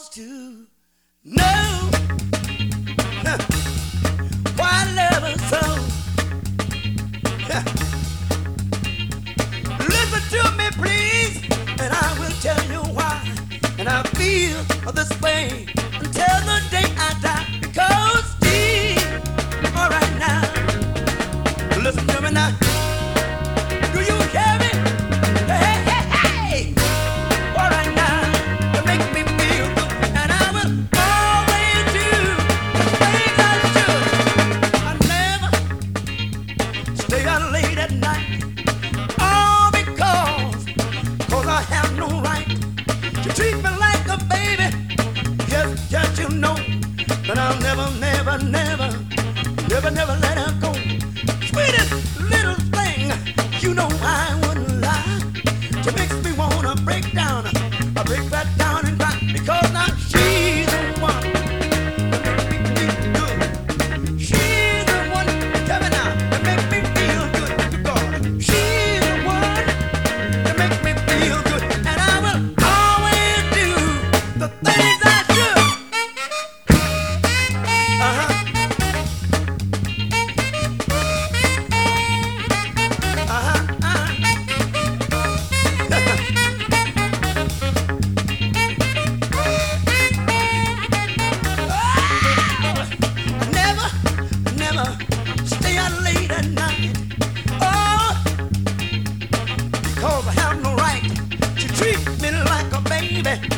supposed to know why I love her so. Listen to me, please, and I will tell you why. And I feel this way until the day I die. Because deep, all right now, listen to me now. Do you hear me? Hey, hey, hey! All right now, you make me feel good, and I will always do the things I should. I never stay out late at night, all because I have no right to treat me like a baby. Yes, yes, you know that I'll never, never, never, never, never let her go. Sweetest little thing, you know I wouldn't lie. She makes me wanna break down, I break right down and cry. Because now she's the one that make me feel good. She's the one, tell me now, that make me feel good. Because she's the one that make me feel good, and I will always do the things I should. Never stay out late at night. Oh, because I have no right to treat me like a baby.